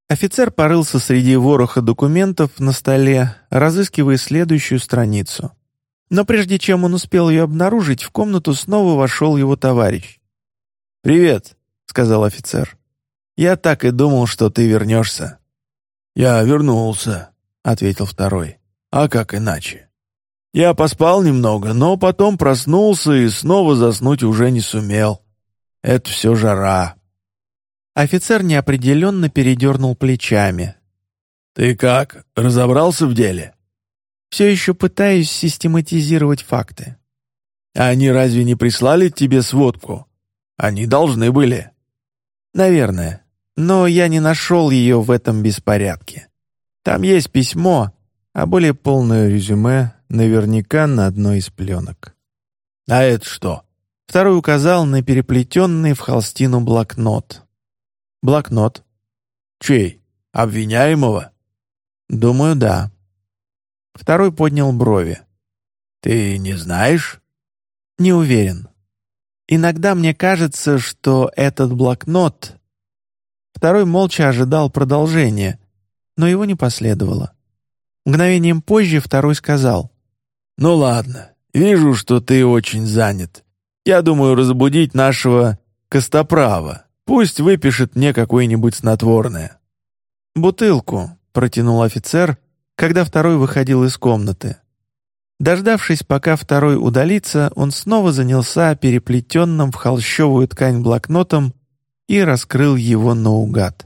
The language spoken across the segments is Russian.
Офицер порылся среди вороха документов на столе, разыскивая следующую страницу. Но прежде чем он успел ее обнаружить, в комнату снова вошел его товарищ. «Привет», — сказал офицер. «Я так и думал, что ты вернешься». «Я вернулся», — ответил второй. «А как иначе? Я поспал немного, но потом проснулся и снова заснуть уже не сумел. Это все жара». Офицер неопределенно передернул плечами. «Ты как, разобрался в деле?» «Все еще пытаюсь систематизировать факты». «Они разве не прислали тебе сводку? Они должны были». «Наверное. Но я не нашел ее в этом беспорядке. Там есть письмо, а более полное резюме наверняка на одной из пленок». «А это что?» Второй указал на переплетенный в холстину блокнот. «Блокнот?» «Чей? Обвиняемого?» «Думаю, да». Второй поднял брови. «Ты не знаешь?» «Не уверен. Иногда мне кажется, что этот блокнот...» Второй молча ожидал продолжения, но его не последовало. Мгновением позже второй сказал: «Ну ладно, вижу, что ты очень занят. Я думаю разбудить нашего Костоправа. Пусть выпишет мне какое-нибудь снотворное». «Бутылку», — протянул офицер, когда второй выходил из комнаты. Дождавшись, пока второй удалится, он снова занялся переплетенным в холщовую ткань блокнотом и раскрыл его наугад.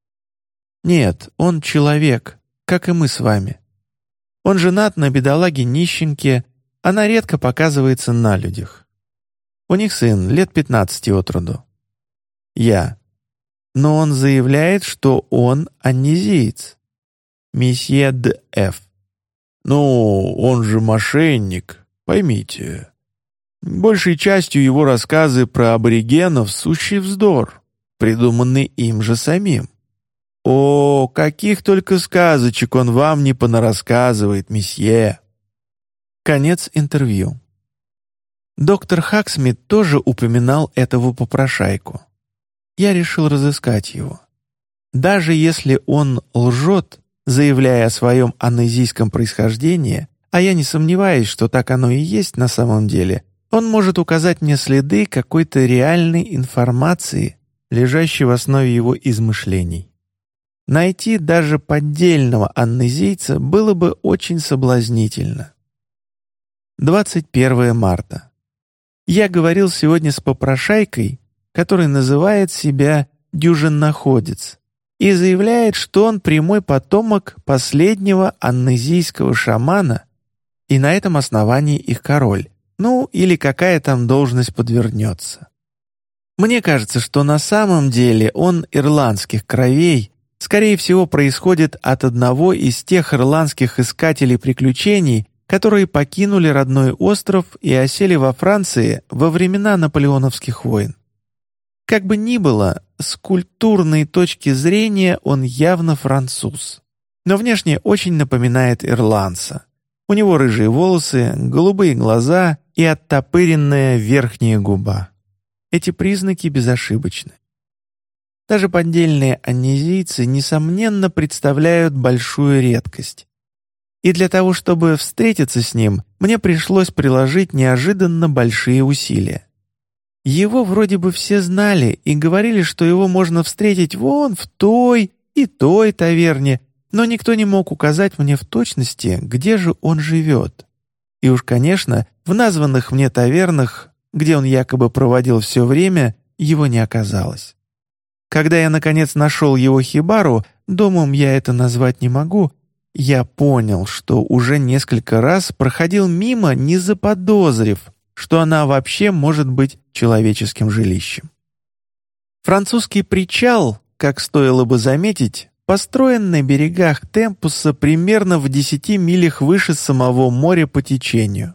«Нет, он человек, как и мы с вами. Он женат на бедолаге-нищенке, она редко показывается на людях. У них сын, лет 15 от роду. Я. Но он заявляет, что он аннезиец. Месье Д.Ф. Ну, он же мошенник, поймите. Большей частью его рассказы про аборигенов — сущий вздор, придуманный им же самим. О, каких только сказочек он вам не понарассказывает, месье». Конец интервью. Доктор Хаксмит тоже упоминал этого попрошайку. Я решил разыскать его. Даже если он лжет, заявляя о своем аннезийском происхождении, а я не сомневаюсь, что так оно и есть на самом деле, он может указать мне следы какой-то реальной информации, лежащей в основе его измышлений. Найти даже поддельного аннезийца было бы очень соблазнительно. 21 марта. Я говорил сегодня с попрошайкой, который называет себя дюжинноходец и заявляет, что он прямой потомок последнего аннезийского шамана и на этом основании их король, ну или какая там должность подвернется. Мне кажется, что на самом деле он ирландских кровей, скорее всего, происходит от одного из тех ирландских искателей приключений, которые покинули родной остров и осели во Франции во времена наполеоновских войн. Как бы ни было, с культурной точки зрения он явно француз, но внешне очень напоминает ирландца. У него рыжие волосы, голубые глаза и оттопыренная верхняя губа. Эти признаки безошибочны. Даже поддельные аннезийцы, несомненно, представляют большую редкость. И для того, чтобы встретиться с ним, мне пришлось приложить неожиданно большие усилия. Его вроде бы все знали и говорили, что его можно встретить вон в той и той таверне, но никто не мог указать мне в точности, где же он живет. И уж, конечно, в названных мне тавернах, где он якобы проводил все время, его не оказалось. Когда я, наконец, нашел его хибару, домом я это назвать не могу, я понял, что уже несколько раз проходил мимо, не заподозрив, что она вообще может быть человеческим жилищем. Французский причал, как стоило бы заметить, построен на берегах Темпуса примерно в 10 милях выше самого моря по течению.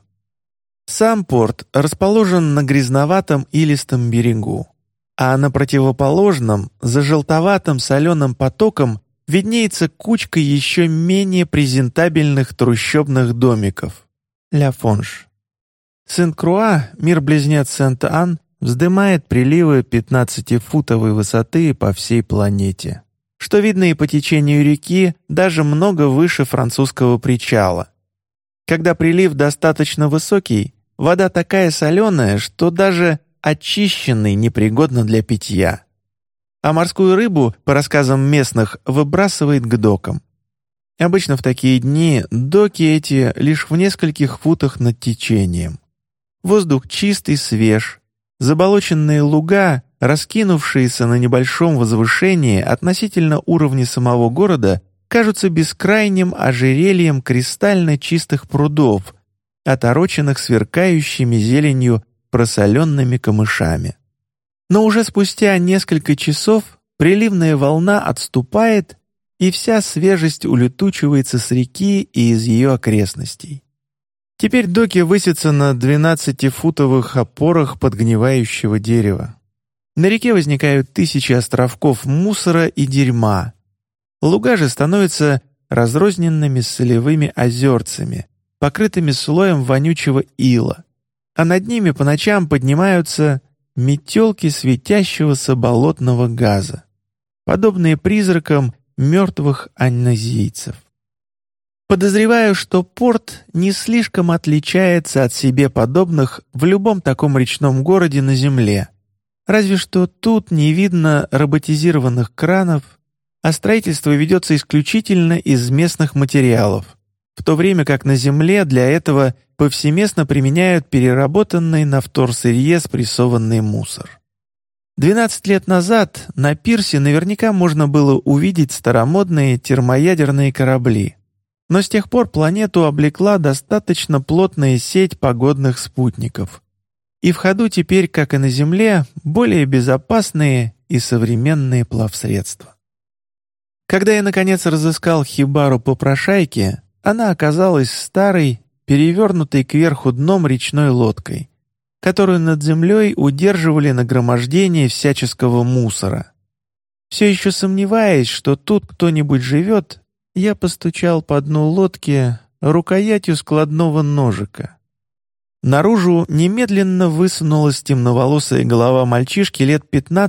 Сам порт расположен на грязноватом илистом берегу, а на противоположном, за желтоватым соленым потоком, виднеется кучка еще менее презентабельных трущобных домиков — Ля Фонж. Сен-Круа, мир-близнец Сент-Ан, вздымает приливы 15-футовой высоты по всей планете. что видно и по течению реки даже много выше французского причала. Когда прилив достаточно высокий, вода такая соленая, что даже очищенной непригодна для питья. А морскую рыбу, по рассказам местных, выбрасывает к докам. Обычно в такие дни доки эти лишь в нескольких футах над течением. Воздух чистый, свеж. Заболоченные луга, раскинувшиеся на небольшом возвышении относительно уровня самого города, кажутся бескрайним ожерельем кристально чистых прудов, отороченных сверкающими зеленью просоленными камышами. Но уже спустя несколько часов приливная волна отступает, и вся свежесть улетучивается с реки и из ее окрестностей. Теперь доки высятся на 12-футовых опорах подгнивающего дерева. На реке возникают тысячи островков мусора и дерьма. Луга же становятся разрозненными солевыми озерцами, покрытыми слоем вонючего ила, а над ними по ночам поднимаются метелки светящегося болотного газа, подобные призракам мертвых анназийцев. Подозреваю, что порт не слишком отличается от себе подобных в любом таком речном городе на земле, разве что тут не видно роботизированных кранов, а строительство ведется исключительно из местных материалов, в то время как на земле для этого повсеместно применяют переработанный на вторсырье спрессованный мусор. 12 лет назад на пирсе наверняка можно было увидеть старомодные термоядерные корабли, но с тех пор планету облекла достаточно плотная сеть погодных спутников. И в ходу теперь, как и на Земле, более безопасные и современные плавсредства. Когда я, наконец, разыскал хибару попрошайки, она оказалась старой, перевернутой кверху дном речной лодкой, которую над землей удерживали нагромождение всяческого мусора. Все еще сомневаясь, что тут кто-нибудь живет, я постучал по дну лодки рукоятью складного ножика. Наружу немедленно высунулась темноволосая голова мальчишки лет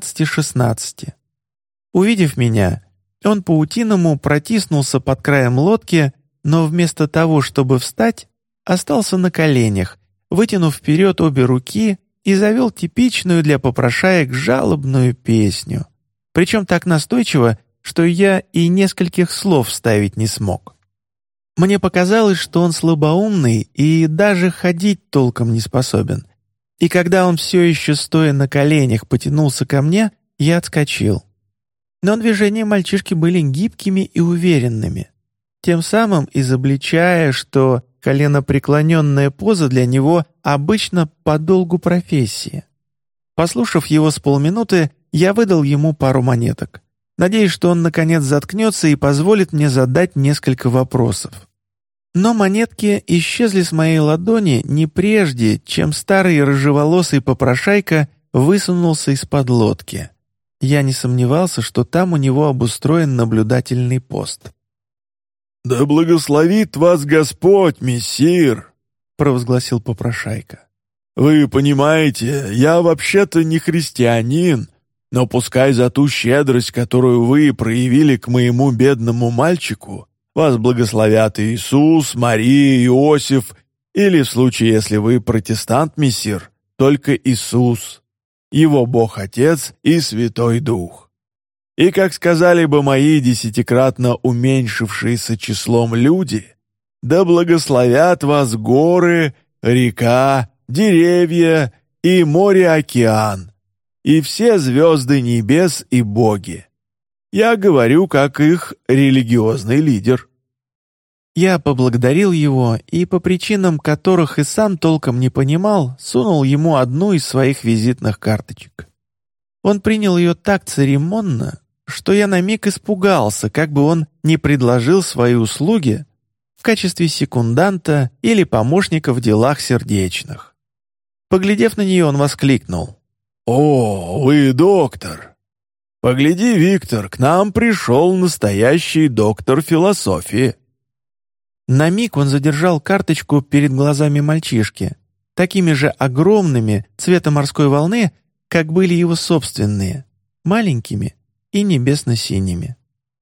15-16. Увидев меня, он паутиному протиснулся под краем лодки, но вместо того, чтобы встать, остался на коленях, вытянув вперед обе руки и завел типичную для попрошаек жалобную песню, причем так настойчиво, что я и нескольких слов вставить не смог. Мне показалось, что он слабоумный и даже ходить толком не способен, и когда он все еще стоя на коленях потянулся ко мне, я отскочил. Но движения мальчишки были гибкими и уверенными, тем самым изобличая, что коленопреклоненная поза для него обычно по долгу профессии. Послушав его с полминуты, я выдал ему пару монеток, надеясь, что он наконец заткнется и позволит мне задать несколько вопросов. Но монетки исчезли с моей ладони не прежде, чем старый рыжеволосый попрошайка высунулся из-под лодки. Я не сомневался, что там у него обустроен наблюдательный пост. «Да благословит вас Господь, мессир!» — провозгласил попрошайка. «Вы понимаете, я вообще-то не христианин, но пускай за ту щедрость, которую вы проявили к моему бедному мальчику, вас благословят Иисус, Мария, Иосиф, или в случае, если вы протестант, мессир, только Иисус, его Бог-Отец и Святой Дух. И, как сказали бы мои десятикратно уменьшившиеся числом люди, да благословят вас горы, река, деревья и море-океан, и все звезды небес и боги. Я говорю как их религиозный лидер». Я поблагодарил его и, по причинам которых и сам толком не понимал, сунул ему одну из своих визитных карточек. Он принял ее так церемонно, что я на миг испугался, как бы он не предложил свои услуги в качестве секунданта или помощника в делах сердечных. Поглядев на нее, он воскликнул: «О, вы доктор! Погляди, Виктор, к нам пришел настоящий доктор философии». На миг он задержал карточку перед глазами мальчишки, такими же огромными цвета морской волны, как были его собственные, маленькими и небесно-синими.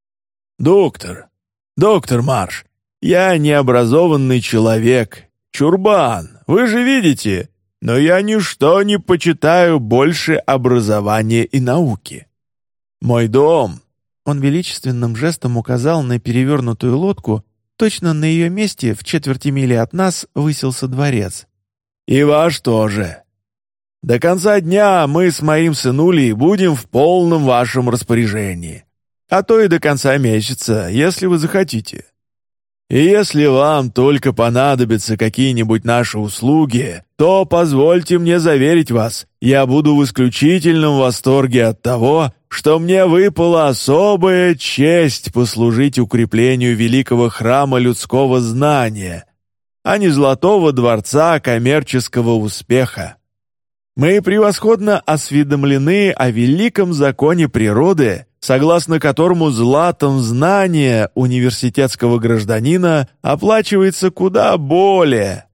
Доктор Марш, я необразованный человек, чурбан, вы же видите, но я ничто не почитаю больше образования и науки. Мой дом...» Он величественным жестом указал на перевернутую лодку, точно на ее месте в четверти мили от нас высился дворец. «И ваш тоже. До конца дня мы с моим сынулей будем в полном вашем распоряжении, а то и до конца месяца, если вы захотите. И если вам только понадобятся какие-нибудь наши услуги, то позвольте мне заверить вас, я буду в исключительном восторге от того, что мне выпала особая честь послужить укреплению великого храма людского знания, а не золотого дворца коммерческого успеха. Мы превосходно осведомлены о великом законе природы, согласно которому златом знания университетского гражданина оплачивается куда более,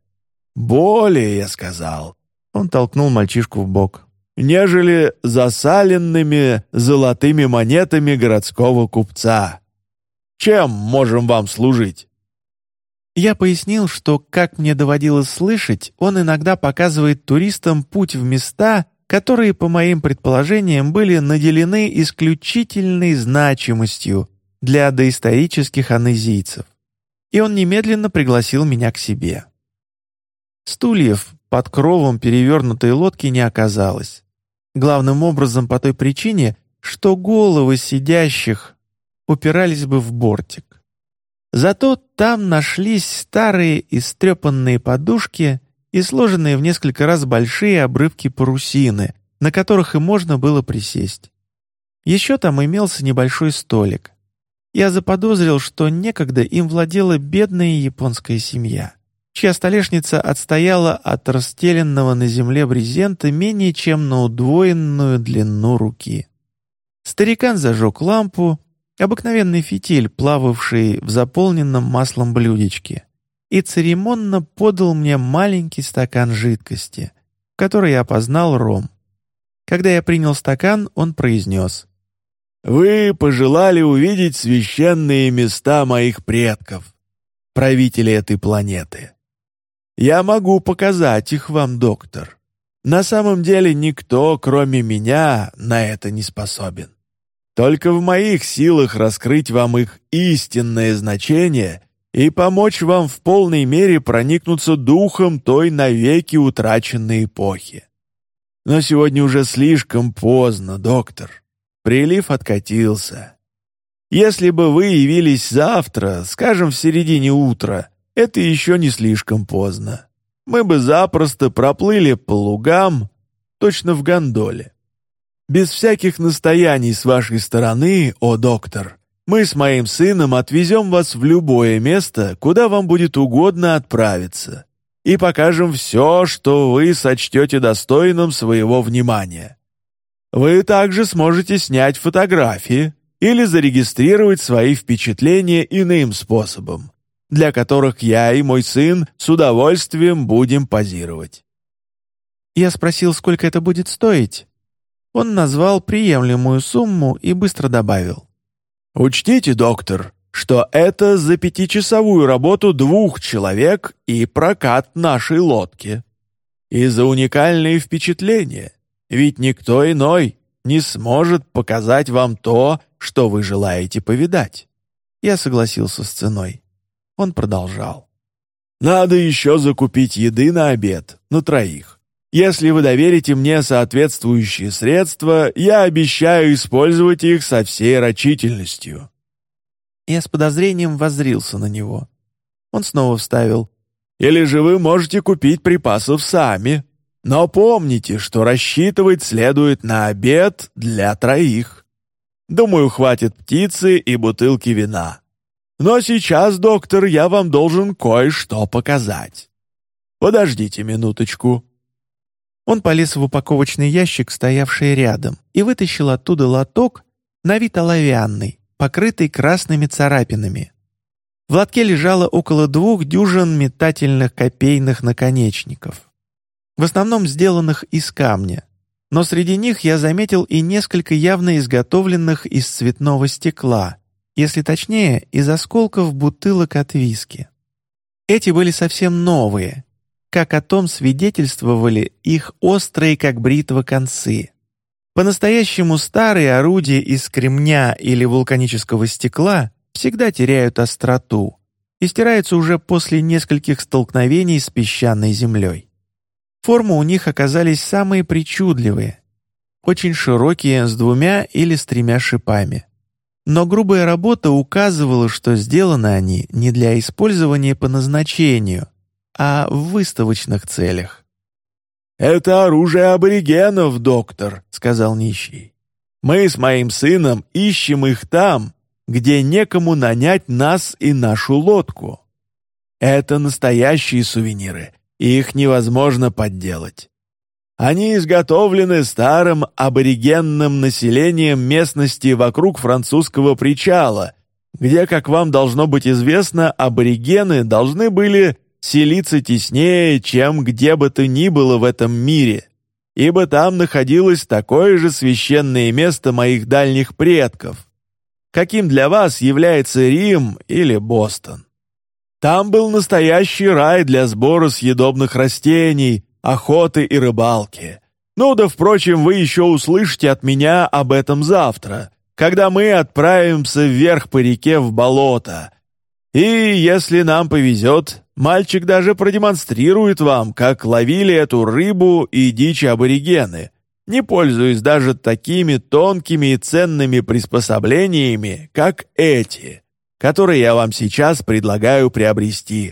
я сказал, он толкнул мальчишку в бок, нежели засаленными золотыми монетами городского купца. Чем можем вам служить?» Я пояснил, что, как мне доводилось слышать, он иногда показывает туристам путь в места, которые, по моим предположениям, были наделены исключительной значимостью для доисторических анезийцев. И он немедленно пригласил меня к себе. Стульев под кровом перевернутой лодки не оказалось. Главным образом по той причине, что головы сидящих упирались бы в бортик. Зато там нашлись старые истрепанные подушки и сложенные в несколько раз большие обрывки парусины, на которых и можно было присесть. Еще там имелся небольшой столик. Я заподозрил, что некогда им владела бедная японская семья, чья столешница отстояла от расстеленного на земле брезента менее чем на удвоенную длину руки. Старикан зажег лампу, обыкновенный фитиль, плававший в заполненном маслом блюдечке, и церемонно подал мне маленький стакан жидкости, в которой я опознал ром. Когда я принял стакан, он произнес: «Вы пожелали увидеть священные места моих предков, правители этой планеты. Я могу показать их вам, доктор. На самом деле никто, кроме меня, на это не способен. Только в моих силах раскрыть вам их истинное значение и помочь вам в полной мере проникнуться духом той навеки утраченной эпохи. Но сегодня уже слишком поздно, доктор. Прилив откатился. Если бы вы явились завтра, скажем, в середине утра, это еще не слишком поздно. Мы бы запросто проплыли по лугам, точно в гондоле. Без всяких настояний с вашей стороны, о доктор, мы с моим сыном отвезем вас в любое место, куда вам будет угодно отправиться, и покажем все, что вы сочтете достойным своего внимания. Вы также сможете снять фотографии или зарегистрировать свои впечатления иным способом, для которых я и мой сын с удовольствием будем позировать». Я спросил, сколько это будет стоить. Он назвал приемлемую сумму и быстро добавил: «Учтите, доктор, что это за 5-часовую работу 2 человек и прокат нашей лодки. И за уникальные впечатления, ведь никто иной не сможет показать вам то, что вы желаете повидать». Я согласился с ценой. Он продолжал: «Надо еще закупить еды на обед, на 3. Если вы доверите мне соответствующие средства, я обещаю использовать их со всей рачительностью». Я с подозрением воззрился на него. Он снова вставил: «Или же вы можете купить припасов сами. Но помните, что рассчитывать следует на обед для 3. Думаю, хватит птицы и бутылки вина. Но сейчас, доктор, я вам должен кое-что показать. Подождите минуточку». Он полез в упаковочный ящик, стоявший рядом, и вытащил оттуда лоток, на вид оловянный, покрытый красными царапинами. В лотке лежало около 2 дюжин метательных копейных наконечников, в основном сделанных из камня, но среди них я заметил и несколько явно изготовленных из цветного стекла если точнее, из осколков бутылок от виски. Эти были совсем новые, как о том свидетельствовали их острые, как бритва, концы. По-настоящему старые орудия из кремня или вулканического стекла всегда теряют остроту и стираются уже после нескольких столкновений с песчаной землей. Формы у них оказались самые причудливые, очень широкие, с 2 или с 3 шипами. Но грубая работа указывала, что сделаны они не для использования по назначению, а в выставочных целях. «Это оружие аборигенов, доктор», — сказал нищий. «Мы с моим сыном ищем их там, где некому нанять нас и нашу лодку. Это настоящие сувениры, и их невозможно подделать. Они изготовлены старым аборигенным населением местности вокруг французского причала, где, как вам должно быть известно, аборигены должны были селиться теснее, чем где бы то ни было в этом мире, ибо там находилось такое же священное место моих дальних предков, каким для вас является Рим или Бостон. Там был настоящий рай для сбора съедобных растений, охоты и рыбалки. Ну да, впрочем, вы еще услышите от меня об этом завтра, когда мы отправимся вверх по реке в болото. И если нам повезет, мальчик даже продемонстрирует вам, как ловили эту рыбу и дичь аборигены, не пользуясь даже такими тонкими и ценными приспособлениями, как эти, которые я вам сейчас предлагаю приобрести».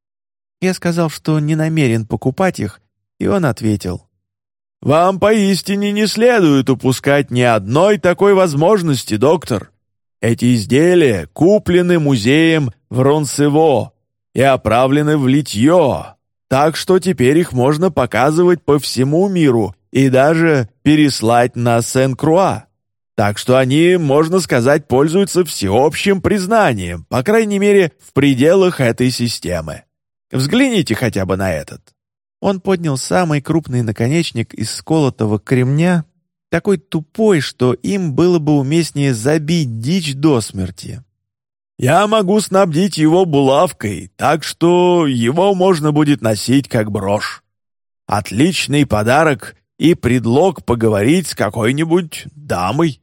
Я сказал, что не намерен покупать их, и он ответил: «Вам поистине не следует упускать ни одной такой возможности, доктор. Эти изделия куплены музеем в Ронсево и оправлены в литье, так что теперь их можно показывать по всему миру и даже переслать на Сен-Круа. Так что они, можно сказать, пользуются всеобщим признанием, по крайней мере, в пределах этой системы. Взгляните хотя бы на этот». Он поднял самый крупный наконечник из сколотого кремня, такой тупой, что им было бы уместнее забить дичь до смерти. «Я могу снабдить его булавкой, так что его можно будет носить как брошь. Отличный подарок и предлог поговорить с какой-нибудь дамой».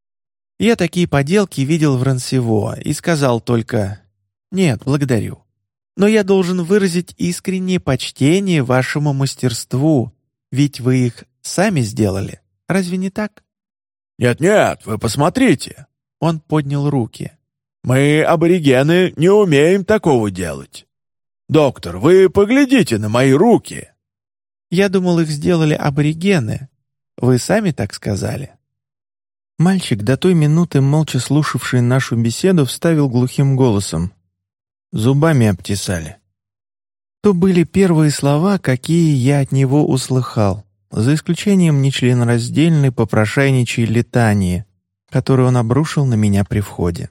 Я такие поделки видел в Ронсево и сказал только: «Нет, благодарю. Но я должен выразить искреннее почтение вашему мастерству, ведь вы их сами сделали. Разве не так?» «Нет-нет, вы посмотрите». Он поднял руки. «Мы, аборигены, не умеем такого делать. Доктор, вы поглядите на мои руки». «Я думал, их сделали аборигены. Вы сами так сказали». Мальчик, до той минуты молча слушавший нашу беседу, вставил глухим голосом: «Зубами обтесали». То были первые слова, какие я от него услыхал, за исключением нечленораздельной попрошайничьей летании, которую он обрушил на меня при входе.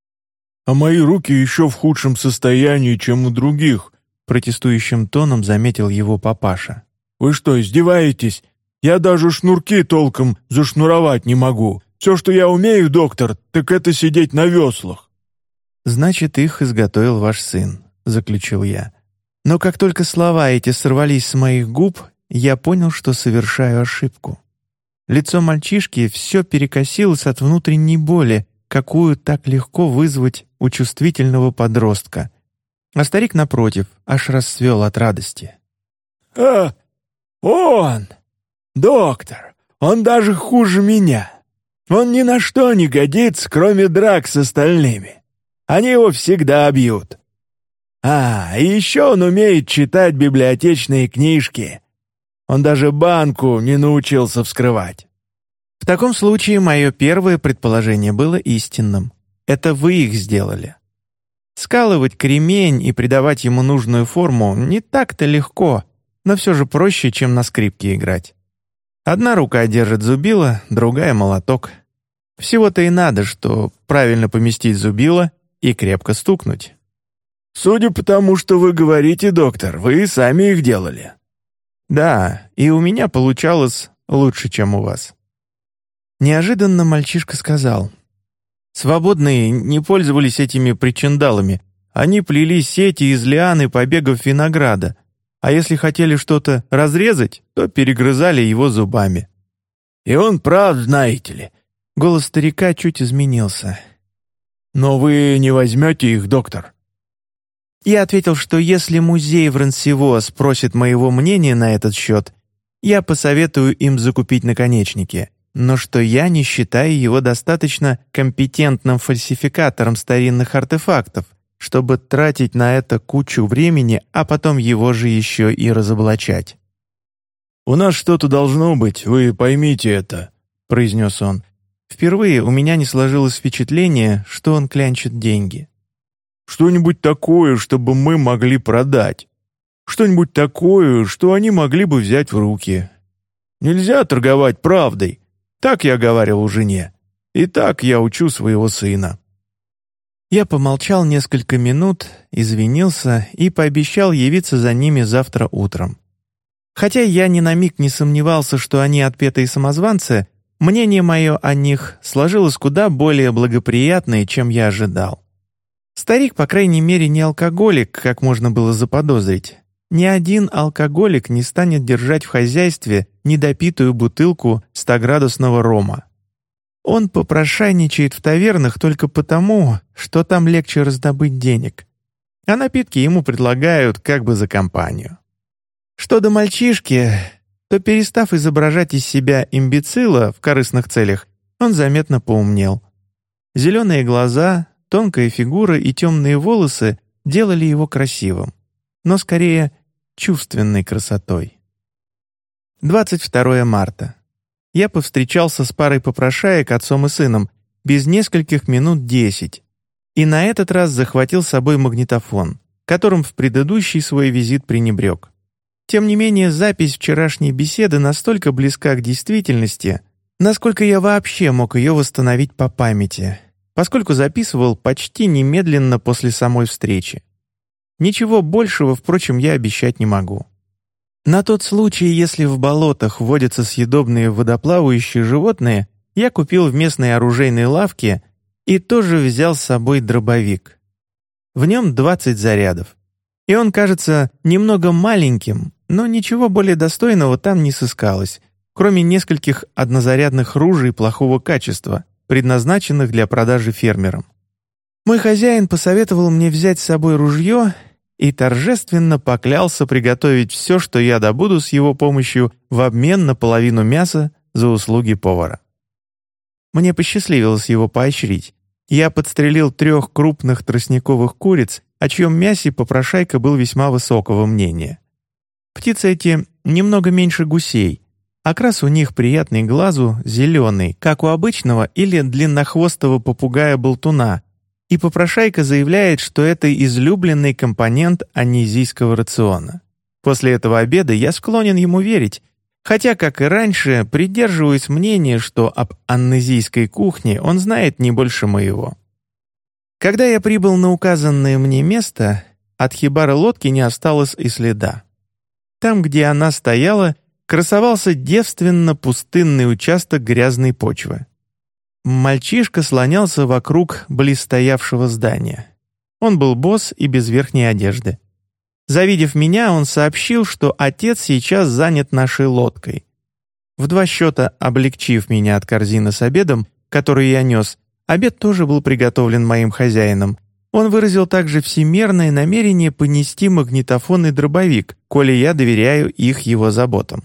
«А мои руки еще в худшем состоянии, чем у других», протестующим тоном заметил его папаша. «Вы что, издеваетесь? Я даже шнурки толком зашнуровать не могу. Все, что я умею, доктор, так это сидеть на веслах». «Значит, их изготовил ваш сын», — заключил я. Но как только слова эти сорвались с моих губ, я понял, что совершаю ошибку. Лицо мальчишки все перекосилось от внутренней боли, какую так легко вызвать у чувствительного подростка. А старик, напротив, аж расцвел от радости. Он! Доктор! Он даже хуже меня! Он ни на что не годится, кроме драк с остальными. Они его всегда бьют. И еще он умеет читать библиотечные книжки. Он даже банку не научился вскрывать». В таком случае мое первое предположение было истинным. Это вы их сделали. Скалывать кремень и придавать ему нужную форму не так-то легко, но все же проще, чем на скрипке играть. Одна рука держит зубило, другая — молоток. Всего-то и надо, что правильно поместить зубило и крепко стукнуть. «Судя по тому, что вы говорите, доктор, вы сами их делали». «Да, и у меня получалось лучше, чем у вас». Неожиданно мальчишка сказал: Свободные не пользовались этими причиндалами. Они плели сети из лиан и побегов винограда, а если хотели что-то разрезать, то перегрызали его зубами. И он прав, знаете ли. Голос старика чуть изменился. Но вы не возьмете их, доктор? Я ответил, что если музей в Рансево спросит моего мнения на этот счет, я посоветую им закупить наконечники, но что я не считаю его достаточно компетентным фальсификатором старинных артефактов, чтобы тратить на это кучу времени, а потом его же еще и разоблачать. «У нас что-то должно быть, вы поймите это», — произнес он. Впервые у меня не сложилось впечатление, что он клянчит деньги. «Что-нибудь такое, чтобы мы могли продать. Что-нибудь такое, что они могли бы взять в руки. Нельзя торговать правдой. Так я говорил у жене. И так я учу своего сына». Я помолчал несколько минут, извинился и пообещал явиться за ними завтра утром. Хотя я ни на миг не сомневался, что они отпетые самозванцы, мнение мое о них сложилось куда более благоприятное, чем я ожидал. Старик, по крайней мере, не алкоголик, как можно было заподозрить. Ни один алкоголик не станет держать в хозяйстве недопитую бутылку 100-градусного рома. Он попрошайничает в тавернах только потому, что там легче раздобыть денег, а напитки ему предлагают как бы за компанию. Что до мальчишки, то, перестав изображать из себя имбецила в корыстных целях, он заметно поумнел. Зеленые глаза, тонкая фигура и темные волосы делали его красивым, но скорее чувственной красотой. 22 марта. Я повстречался с парой попрошаек, отцом и сыном, без нескольких минут 10, и на этот раз захватил с собой магнитофон, которым в предыдущий свой визит пренебрег. Тем не менее, запись вчерашней беседы настолько близка к действительности, насколько я вообще мог ее восстановить по памяти, поскольку записывал почти немедленно после самой встречи. Ничего большего, впрочем, я обещать не могу. На тот случай, если в болотах водятся съедобные водоплавающие животные, я купил в местной оружейной лавке и тоже взял с собой дробовик. В нем 20 зарядов. И он кажется немного маленьким, но ничего более достойного там не сыскалось, кроме нескольких однозарядных ружей плохого качества, предназначенных для продажи фермерам. Мой хозяин посоветовал мне взять с собой ружье и торжественно поклялся приготовить все, что я добуду с его помощью в обмен на половину мяса за услуги повара. Мне посчастливилось его поощрить. Я подстрелил 3 крупных тростниковых куриц, о чьем мясе попрошайка был весьма высокого мнения. Птицы эти немного меньше гусей, окрас у них приятный глазу, зеленый, как у обычного или длиннохвостого попугая-болтуна, и попрошайка заявляет, что это излюбленный компонент аннезийского рациона. После этого обеда я склонен ему верить, хотя, как и раньше, придерживаюсь мнения, что об аннезийской кухне он знает не больше моего. Когда я прибыл на указанное мне место, от хибары лодки не осталось и следа. Там, где она стояла, красовался девственно пустынный участок грязной почвы. Мальчишка слонялся вокруг близстоявшего здания. Он был босс и без верхней одежды. Завидев меня, он сообщил, что отец сейчас занят нашей лодкой. В 2 счета облегчив меня от корзины с обедом, который я нес, обед тоже был приготовлен моим хозяином. Он выразил также всемерное намерение понести магнитофон и дробовик, коли я доверяю их его заботам.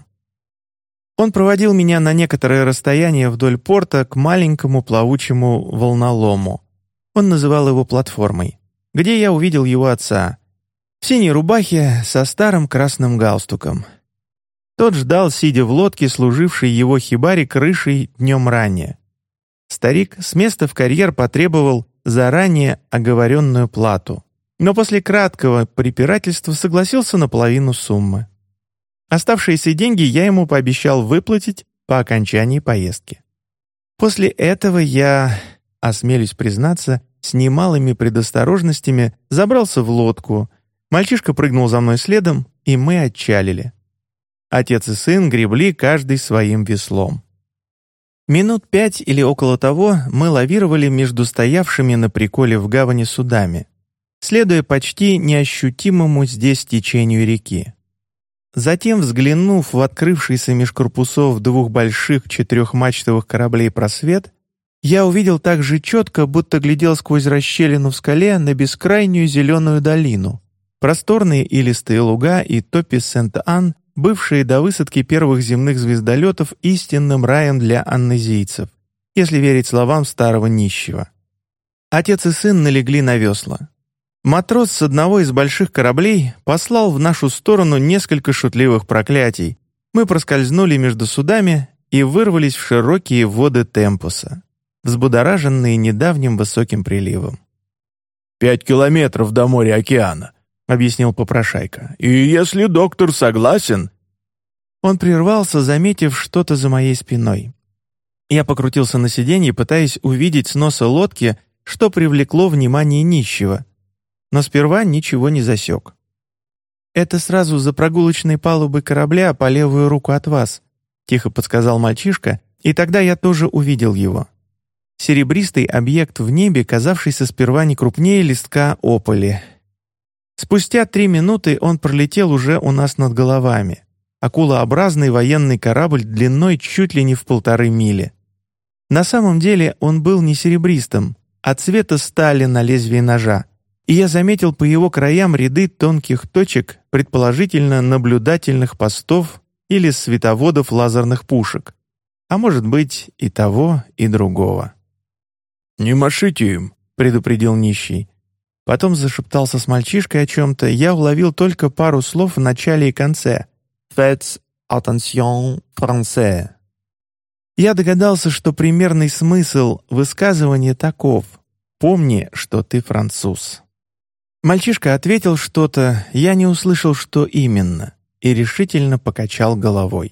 Он проводил меня на некоторое расстояние вдоль порта к маленькому плавучему волнолому. Он называл его платформой, где я увидел его отца, в синей рубахе со старым красным галстуком. Тот ждал, сидя в лодке, служившей его хибаре крышей днем ранее. Старик с места в карьер потребовал заранее оговоренную плату, но после краткого препирательства согласился на половину суммы. Оставшиеся деньги я ему пообещал выплатить по окончании поездки. После этого я, осмелюсь признаться, с немалыми предосторожностями забрался в лодку, мальчишка прыгнул за мной следом, и мы отчалили. Отец и сын гребли каждый своим веслом. Минут 5 или около того мы лавировали между стоявшими на приколе в гавани судами, следуя почти неощутимому здесь течению реки. Затем, взглянув в открывшийся меж корпусов двух больших четырехмачтовых кораблей просвет, я увидел так же четко, будто глядел сквозь расщелину в скале на бескрайнюю зеленую долину, просторные и листые луга и топи Сент-Ан, бывшие до высадки первых земных звездолетов истинным раем для аннезийцев, если верить словам старого нищего. Отец и сын налегли на весла. Матрос с одного из больших кораблей послал в нашу сторону несколько шутливых проклятий. Мы проскользнули между судами и вырвались в широкие воды Темпуса, взбудораженные недавним высоким приливом. 5 километров до моря океана», — объяснил попрошайка. «И если доктор согласен...» Он прервался, заметив что-то за моей спиной. Я покрутился на сиденье, пытаясь увидеть с носа лодки, что привлекло внимание нищего, но сперва ничего не засек. «Это сразу за прогулочной палубой корабля по левую руку от вас», — тихо подсказал мальчишка, и тогда я тоже увидел его. Серебристый объект в небе, казавшийся сперва не крупнее листка ополи. Спустя 3 минуты он пролетел уже у нас над головами. Акулообразный военный корабль длиной чуть ли не в 1,5 мили. На самом деле он был не серебристым, а цвета стали на лезвии ножа, и я заметил по его краям ряды тонких точек, предположительно наблюдательных постов или световодов лазерных пушек, а может быть и того, и другого. «Не машите им», — предупредил нищий. Потом зашептался с мальчишкой о чем-то, я уловил только пару слов в начале и конце. «Faites attention, français». Я догадался, что примерный смысл высказывания таков: «Помни, что ты француз». Мальчишка ответил что-то, я не услышал, что именно, и решительно покачал головой.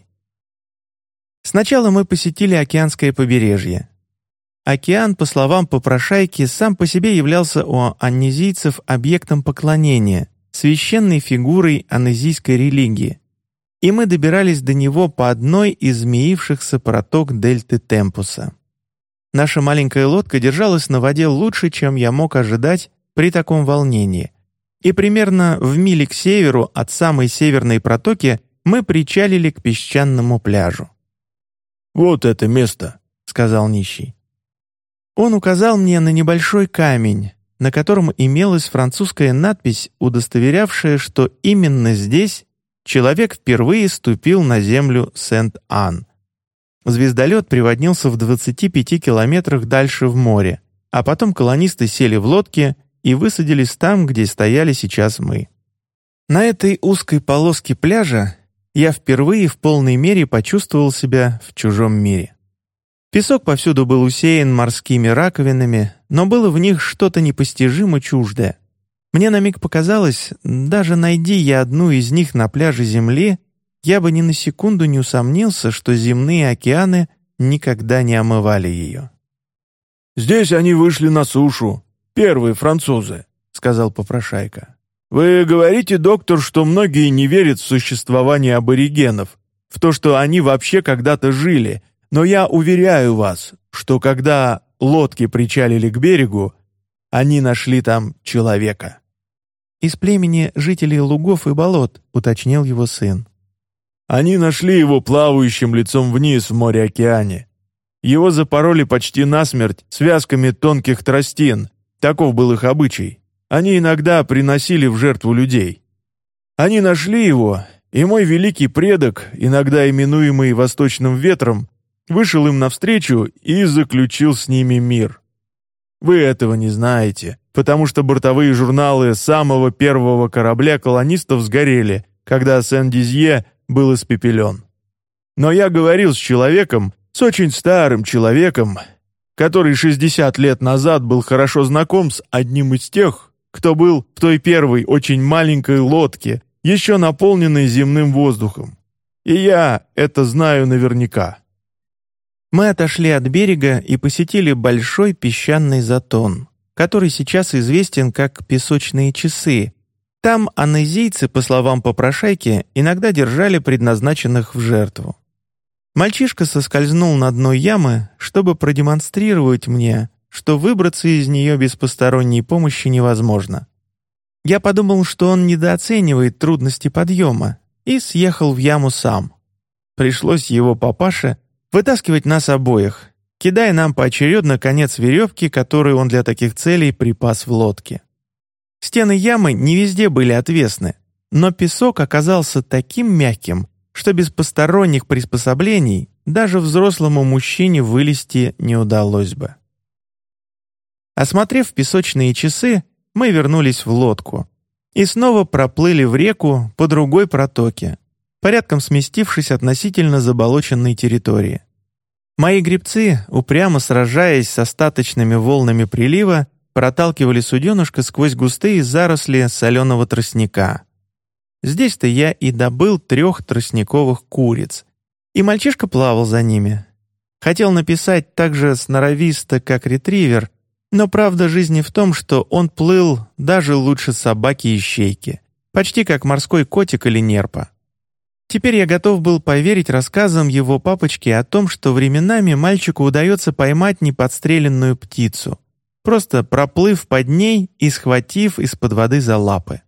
Сначала мы посетили океанское побережье. Океан, по словам попрошайки, сам по себе являлся у аннезийцев объектом поклонения, священной фигурой аннезийской религии, и мы добирались до него по одной из змеившихся проток дельты Темпуса. Наша маленькая лодка держалась на воде лучше, чем я мог ожидать при таком волнении, и примерно в миле к северу от самой северной протоки мы причалили к песчаному пляжу. «Вот это место», — сказал нищий. Он указал мне на небольшой камень, на котором имелась французская надпись, удостоверявшая, что именно здесь человек впервые ступил на землю Сент-Ан. Звездолет приводнился в 25 километрах дальше в море, а потом колонисты сели в лодки и высадились там, где стояли сейчас мы. На этой узкой полоске пляжа я впервые в полной мере почувствовал себя в чужом мире. Песок повсюду был усеян морскими раковинами, но было в них что-то непостижимо чуждое. Мне на миг показалось, даже найди я одну из них на пляже Земли, я бы ни на секунду не усомнился, что земные океаны никогда не омывали ее. «Здесь они вышли на сушу, первые французы», — сказал попрошайка. «Вы говорите, доктор, что многие не верят в существование аборигенов, в то, что они вообще когда-то жили, но я уверяю вас, что когда лодки причалили к берегу, они нашли там человека». «Из племени жителей лугов и болот», — уточнил его сын. «Они нашли его плавающим лицом вниз в море-океане. Его запороли почти насмерть связками тонких тростин, таков был их обычай. Они иногда приносили в жертву людей. Они нашли его, и мой великий предок, иногда именуемый Восточным ветром, вышел им навстречу и заключил с ними мир. Вы этого не знаете, потому что бортовые журналы самого первого корабля колонистов сгорели, когда Сен-Дизье был испепелен. Но я говорил с человеком, с очень старым человеком, который 60 лет назад был хорошо знаком с одним из тех, кто был в той первой очень маленькой лодке, еще наполненной земным воздухом. И я это знаю наверняка». Мы отошли от берега и посетили большой песчаный затон, который сейчас известен как «Песочные часы». Там аннезийцы, по словам попрошайки, иногда держали предназначенных в жертву. Мальчишка соскользнул на дно ямы, чтобы продемонстрировать мне, что выбраться из нее без посторонней помощи невозможно. Я подумал, что он недооценивает трудности подъема, и съехал в яму сам. Пришлось его папаше вытаскивать нас обоих, кидая нам поочередно конец веревки, который он для таких целей припас в лодке. Стены ямы не везде были отвесны, но песок оказался таким мягким, что без посторонних приспособлений даже взрослому мужчине вылезти не удалось бы. Осмотрев песочные часы, мы вернулись в лодку и снова проплыли в реку по другой протоке, порядком сместившись относительно заболоченной территории. Мои гребцы, упрямо сражаясь с остаточными волнами прилива, проталкивали суденышко сквозь густые заросли соленого тростника. Здесь-то я и добыл 3 тростниковых куриц, и мальчишка плавал за ними. Хотел написать так же сноровисто, как ретривер, но правда жизни в том, что он плыл даже лучше собаки-ищейки, почти как морской котик или нерпа. Теперь я готов был поверить рассказам его папочки о том, что временами мальчику удается поймать неподстреленную птицу, просто проплыв под ней и схватив из-под воды за лапы.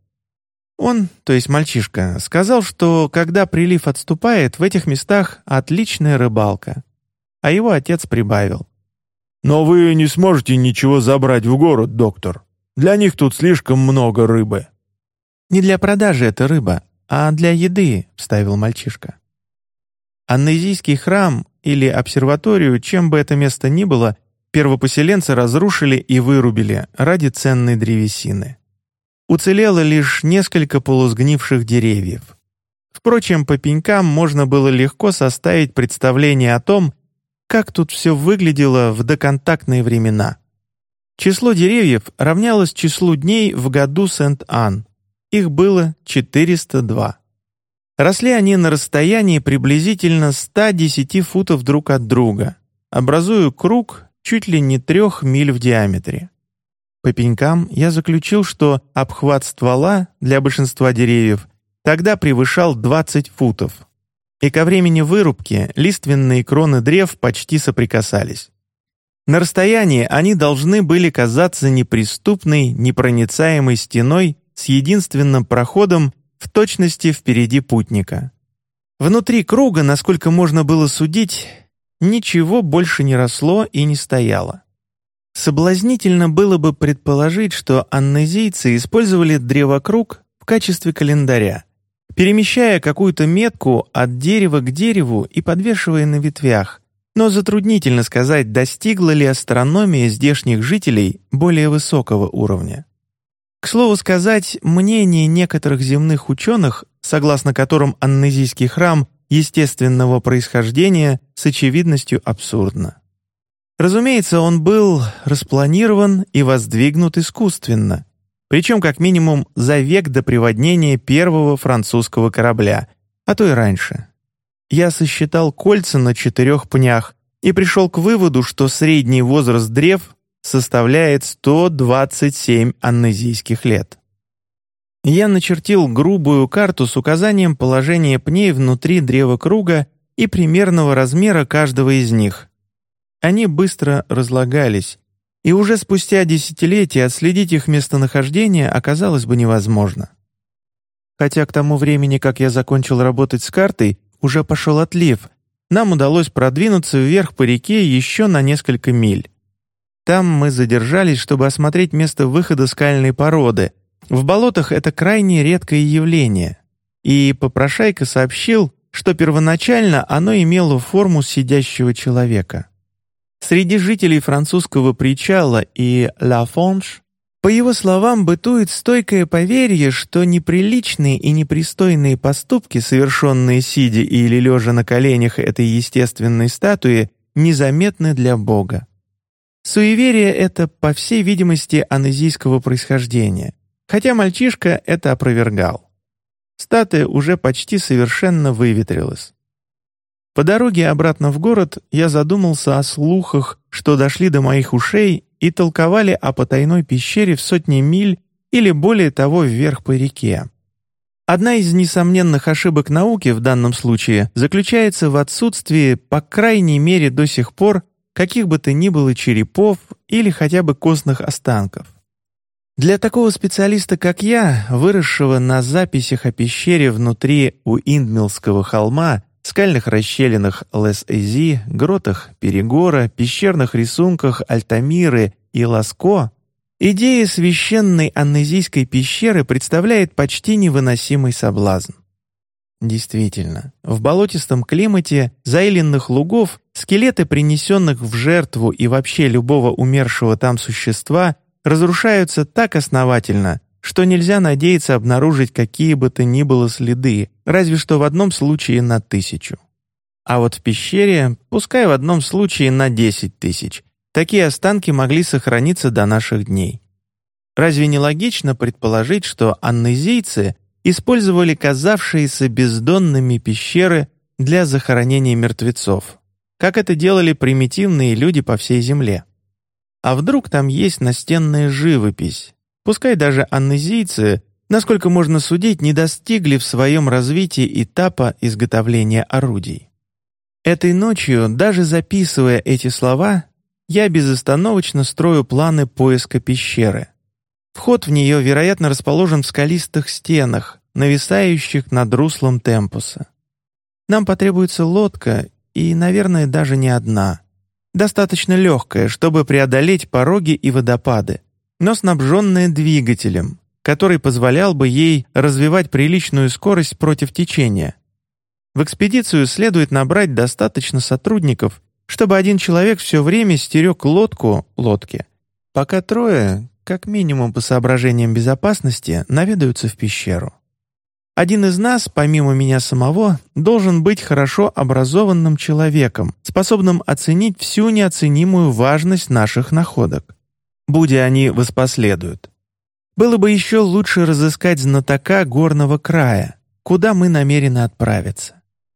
Он, то есть мальчишка, сказал, что когда прилив отступает, в этих местах отличная рыбалка. А его отец прибавил: «Но вы не сможете ничего забрать в город, доктор. Для них тут слишком много рыбы». «Не для продажи эта рыба, а для еды», — вставил мальчишка. Аннезийский храм или обсерваторию, чем бы это место ни было, первопоселенцы разрушили и вырубили ради ценной древесины. Уцелело лишь несколько полусгнивших деревьев. Впрочем, по пенькам можно было легко составить представление о том, как тут все выглядело в доконтактные времена. Число деревьев равнялось числу дней в году Сент-Ан. Их было 402. Росли они на расстоянии приблизительно 110 футов друг от друга, образуя круг чуть ли не 3 миль в диаметре. По пенькам я заключил, что обхват ствола для большинства деревьев тогда превышал 20 футов, и ко времени вырубки лиственные кроны древ почти соприкасались. На расстоянии они должны были казаться неприступной, непроницаемой стеной с единственным проходом в точности впереди путника. Внутри круга, насколько можно было судить, ничего больше не росло и не стояло. Соблазнительно было бы предположить, что аннезийцы использовали древокруг в качестве календаря, перемещая какую-то метку от дерева к дереву и подвешивая на ветвях, но затруднительно сказать, достигла ли астрономия здешних жителей более высокого уровня. К слову сказать, мнение некоторых земных ученых, согласно которым аннезийский храм естественного происхождения, с очевидностью абсурдно. Разумеется, он был распланирован и воздвигнут искусственно, причем как минимум за век до приводнения первого французского корабля, а то и раньше. Я сосчитал кольца на 4 пнях и пришел к выводу, что средний возраст древ составляет 127 аннезийских лет. Я начертил грубую карту с указанием положения пней внутри древокруга и примерного размера каждого из них. Они быстро разлагались, и уже спустя десятилетия отследить их местонахождение оказалось бы невозможно. Хотя к тому времени, как я закончил работать с картой, уже пошел отлив, нам удалось продвинуться вверх по реке еще на несколько миль. Там мы задержались, чтобы осмотреть место выхода скальной породы. В болотах это крайне редкое явление, и попрошайка сообщил, что первоначально оно имело форму сидящего человека. Среди жителей французского причала и Ла Фонш, по его словам, бытует стойкое поверье, что неприличные и непристойные поступки, совершенные сидя или лежа на коленях этой естественной статуи, незаметны для Бога. Суеверие это, по всей видимости, аннезийского происхождения, хотя мальчишка это опровергал. Статуя уже почти совершенно выветрилась. По дороге обратно в город я задумался о слухах, что дошли до моих ушей и толковали о потайной пещере в сотни миль или более того вверх по реке. Одна из несомненных ошибок науки в данном случае заключается в отсутствии, по крайней мере до сих пор, каких бы то ни было черепов или хотя бы костных останков. Для такого специалиста, как я, выросшего на записях о пещере внутри Уиндмиллского холма, скальных расщелинах Лес-Эзи, гротах Перегора, пещерных рисунках Альтамиры и Ласко, идея священной Аннезийской пещеры представляет почти невыносимый соблазн. Действительно, в болотистом климате заиленных лугов скелеты принесенных в жертву и вообще любого умершего там существа разрушаются так основательно, что нельзя надеяться обнаружить какие бы то ни было следы, разве что в одном случае на 1000. А вот в пещере, пускай в одном случае на 10 000, такие останки могли сохраниться до наших дней. Разве не логично предположить, что аннезийцы использовали казавшиеся бездонными пещеры для захоронения мертвецов, как это делали примитивные люди по всей земле? А вдруг там есть настенная живопись? Пускай даже аннезийцы, насколько можно судить, не достигли в своем развитии этапа изготовления орудий. Этой ночью, даже записывая эти слова, я безостановочно строю планы поиска пещеры. Вход в нее, вероятно, расположен в скалистых стенах, нависающих над руслом Темпуса. Нам потребуется лодка, и, наверное, даже не одна. Достаточно легкая, чтобы преодолеть пороги и водопады, но снабженная двигателем, который позволял бы ей развивать приличную скорость против течения. В экспедицию следует набрать достаточно сотрудников, чтобы один человек все время стерег лодки, пока трое, как минимум по соображениям безопасности, наведаются в пещеру. Один из нас, помимо меня самого, должен быть хорошо образованным человеком, способным оценить всю неоценимую важность наших находок, будь они воспоследуют. Было бы еще лучше разыскать знатока горного края, куда мы намерены отправиться.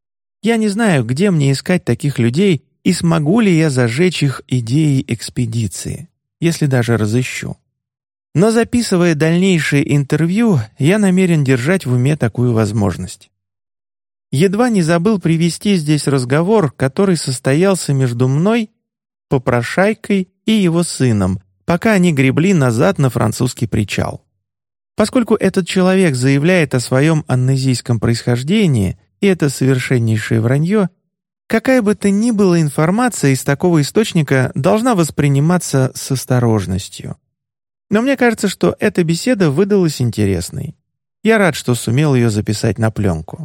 Я не знаю, где мне искать таких людей и смогу ли я зажечь их идеей экспедиции, если даже разыщу. Но записывая дальнейшие интервью, я намерен держать в уме такую возможность. Едва не забыл привести здесь разговор, который состоялся между мной, попрошайкой и его сыном, пока они гребли назад на французский причал. Поскольку этот человек заявляет о своем аннезийском происхождении, и это совершеннейшее вранье, какая бы то ни была информация из такого источника должна восприниматься с осторожностью. Но мне кажется, что эта беседа выдалась интересной. Я рад, что сумел ее записать на пленку.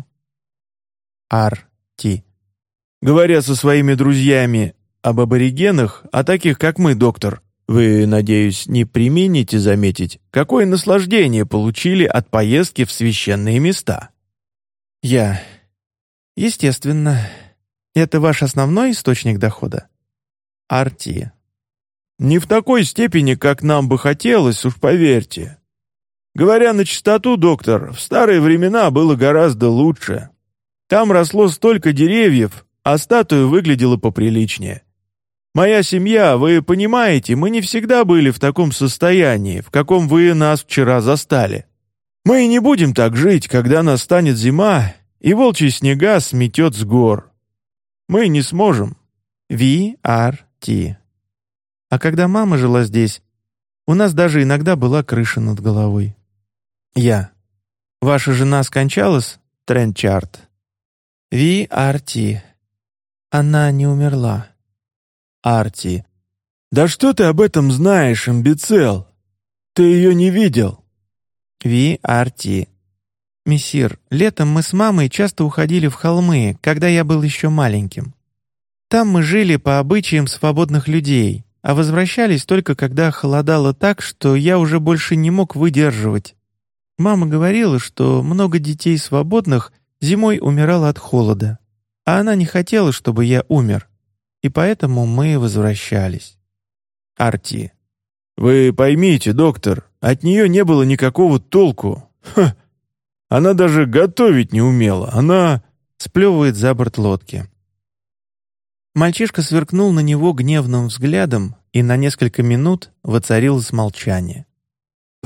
Ар-Ти. Говоря со своими друзьями об аборигенах, о таких, как мы, доктор, вы, надеюсь, не преминете заметить, какое наслаждение получили от поездки в священные места. Я. Естественно. Это ваш основной источник дохода? Ар-Ти. Не в такой степени, как нам бы хотелось, уж поверьте. Говоря на чистоту, доктор, в старые времена было гораздо лучше. Там росло столько деревьев, а статуя выглядела поприличнее. Моя семья, вы понимаете, мы не всегда были в таком состоянии, в каком вы нас вчера застали. Мы не будем так жить, когда настанет зима, и волчьи снега сметет с гор. Мы не сможем. Ви-Ар-Ти. А когда мама жила здесь, у нас даже иногда была крыша над головой. Я. Ваша жена скончалась, Тренчард? Ви-Ар-Ти. Она не умерла. Арти. Да что ты об этом знаешь, имбецил? Ты ее не видел. Ви-Ар-Ти. Мессир, летом мы с мамой часто уходили в холмы, когда я был еще маленьким. Там мы жили по обычаям свободных людей, а возвращались только когда холодало так, что я уже больше не мог выдерживать. Мама говорила, что много детей свободных зимой умирало от холода, а она не хотела, чтобы я умер, и поэтому мы возвращались. Арти. Вы поймите, доктор, от нее не было никакого толку. Ха! Она даже готовить не умела, она... Сплевывает за борт лодки. Мальчишка сверкнул на него гневным взглядом, и на несколько минут воцарилось молчание.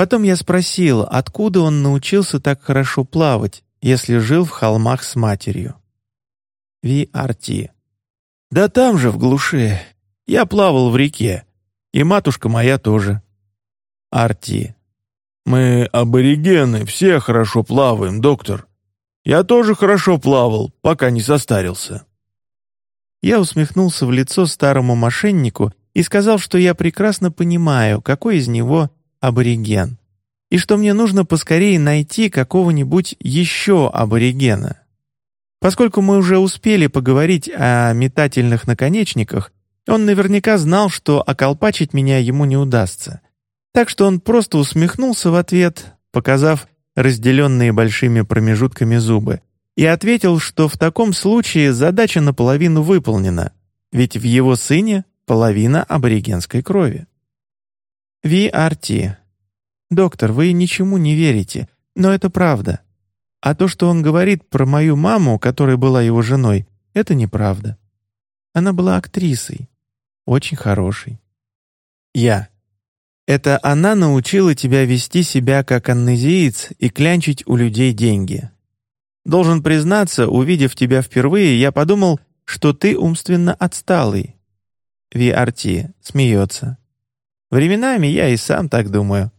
Потом я спросил, откуда он научился так хорошо плавать, если жил в холмах с матерью. VRT. Да там же, в глуши. Я плавал в реке. И матушка моя тоже. RT. Мы, аборигены, все хорошо плаваем, доктор. Я тоже хорошо плавал, пока не состарился. Я усмехнулся в лицо старому мошеннику и сказал, что я прекрасно понимаю, какой из него абориген, и что мне нужно поскорее найти какого-нибудь еще аборигена. Поскольку мы уже успели поговорить о метательных наконечниках, он наверняка знал, что околпачить меня ему не удастся. Так что он просто усмехнулся в ответ, показав разделенные большими промежутками зубы, и ответил, что в таком случае задача наполовину выполнена, ведь в его сыне половина аборигенской крови. VRT. Доктор, вы ничему не верите, но это правда. А то, что он говорит про мою маму, которая была его женой, это неправда. Она была актрисой, очень хорошей. Я. Это она научила тебя вести себя как амнезиец и клянчить у людей деньги. Должен признаться, увидев тебя впервые, я подумал, что ты умственно отсталый. VRT смеется. Временами я и сам так думаю.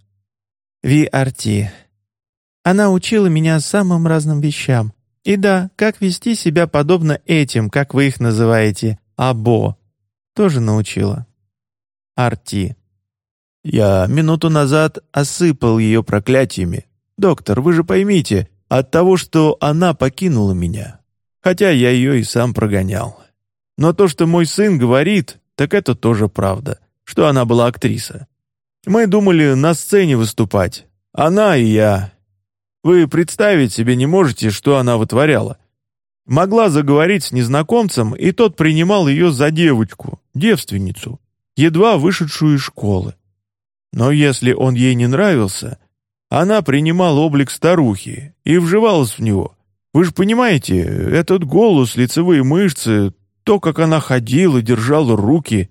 VRT. Она учила меня самым разным вещам. И да, как вести себя подобно этим, как вы их называете, або, тоже научила. RT. Я минуту назад осыпал ее проклятиями. Доктор, вы же поймите, от того, что она покинула меня. Хотя я ее и сам прогонял. Но то, что мой сын говорит, так это тоже правда, что она была актриса. Мы думали на сцене выступать. Она и я. Вы представить себе не можете, что она вытворяла. Могла заговорить с незнакомцем, и тот принимал ее за девочку, девственницу, едва вышедшую из школы. Но если он ей не нравился, она принимала облик старухи и вживалась в него. Вы же понимаете, этот голос, лицевые мышцы, то, как она ходила, держала руки.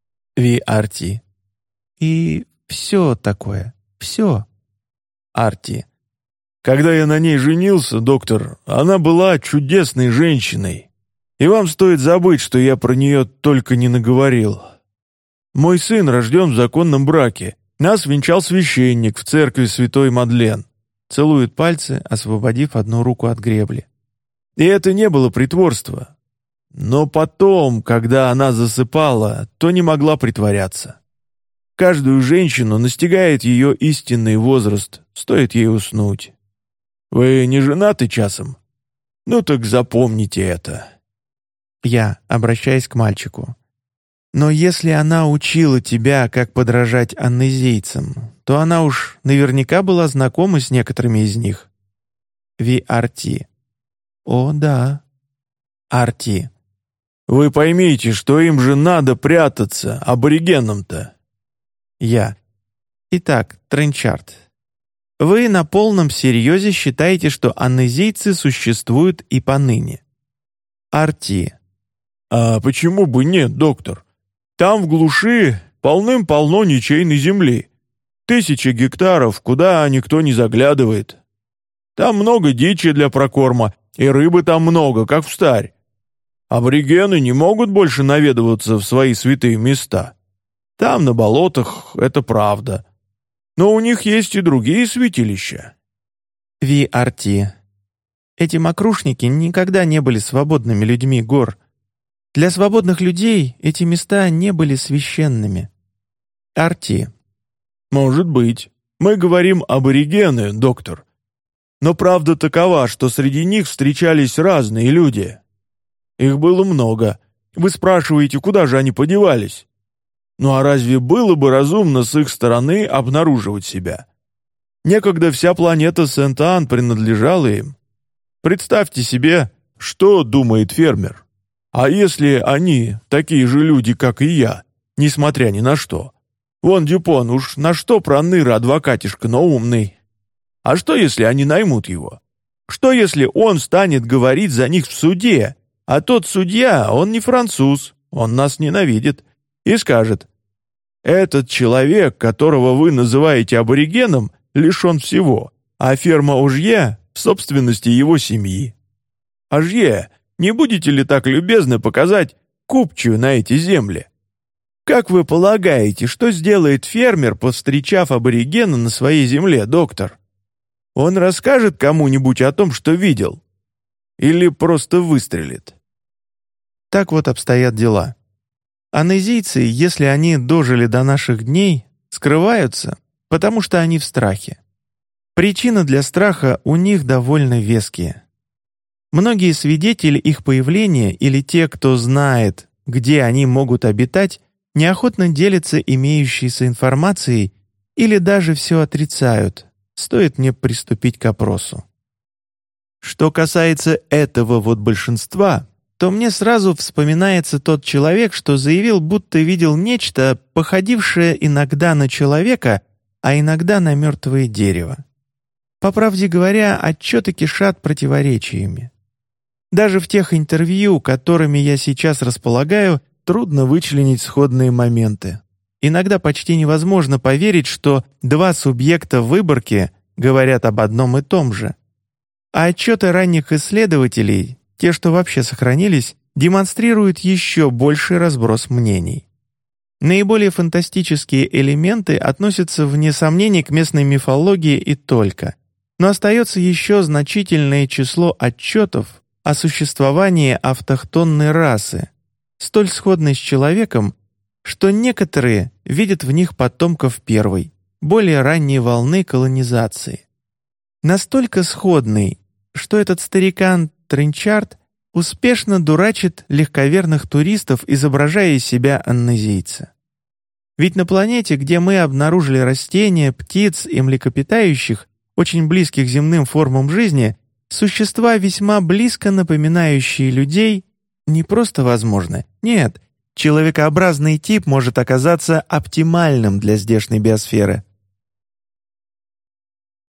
VRT. И все такое, все. RT. Когда я на ней женился, доктор, она была чудесной женщиной. И вам стоит забыть, что я про нее только не наговорил. Мой сын рожден в законном браке. Нас венчал священник в церкви Святой Мадлен. Целует пальцы, освободив одну руку от гребли. И это не было притворство. Но потом, когда она засыпала, то не могла притворяться. Каждую женщину настигает ее истинный возраст, стоит ей уснуть. Вы не женаты часом? Ну так запомните это. Я, обращаясь к мальчику. Но если она учила тебя, как подражать амнезийцам, то она уж наверняка была знакома с некоторыми из них. VRT. О, да. RT. Вы поймите, что им же надо прятаться, аборигенам-то. Я. Итак, Тренчард, вы на полном серьезе считаете, что амнезийцы существуют и поныне? RT. А почему бы нет, доктор? Там в глуши полным-полно ничейной земли. 1000 гектаров, куда никто не заглядывает. Там много дичи для прокорма, и рыбы там много, как в старь. Аборигены не могут больше наведываться в свои святые места. Там, на болотах, это правда. Но у них есть и другие святилища. VRT. Эти мокрушники никогда не были свободными людьми гор. Для свободных людей эти места не были священными. RT. Может быть. Мы говорим аборигены, доктор. Но правда такова, что среди них встречались разные люди. Их было много. Вы спрашиваете, куда же они подевались? Ну а разве было бы разумно с их стороны обнаруживать себя? Некогда вся планета Сент-Ан принадлежала им. Представьте себе, что думает фермер. А если они такие же люди, как и я, несмотря ни на что? Вон Дюпон уж на что проныр адвокатишка, но умный. А что, если они наймут его? Что, если он станет говорить за них в суде, а тот судья, он не француз, он нас ненавидит, и скажет: «Этот человек, которого вы называете аборигеном, лишен всего, а ферма Ожье в собственности его семьи. Ожье, не будете ли так любезны показать купчую на эти земли? Как вы полагаете, что сделает фермер, повстречав аборигена на своей земле, доктор? Он расскажет кому-нибудь о том, что видел? Или просто выстрелит? Так вот обстоят дела. Анезийцы, если они дожили до наших дней, скрываются, потому что они в страхе. Причины для страха у них довольно веские. Многие свидетели их появления или те, кто знает, где они могут обитать, неохотно делятся имеющейся информацией или даже все отрицают, стоит мне приступить к опросу. Что касается этого вот большинства, то мне сразу вспоминается тот человек, что заявил, будто видел нечто, походившее иногда на человека, а иногда на мертвое дерево. По правде говоря, отчеты кишат противоречиями. Даже в тех интервью, которыми я сейчас располагаю, трудно вычленить сходные моменты. Иногда почти невозможно поверить, что два субъекта в выборке говорят об одном и том же. А отчеты ранних исследователей, те, что вообще сохранились, демонстрируют еще больший разброс мнений. Наиболее фантастические элементы относятся, вне сомнений, к местной мифологии и только. Но остается еще значительное число отчетов о существовании автохтонной расы, столь сходной с человеком, что некоторые видят в них потомков первой, более ранней волны колонизации. Настолько сходный, что этот старикан Тренчард успешно дурачит легковерных туристов, изображая из себя аннезийца. Ведь на планете, где мы обнаружили растения, птиц и млекопитающих, очень близких земным формам жизни, существа, весьма близко напоминающие людей, не просто возможны. Нет, человекообразный тип может оказаться оптимальным для здешней биосферы.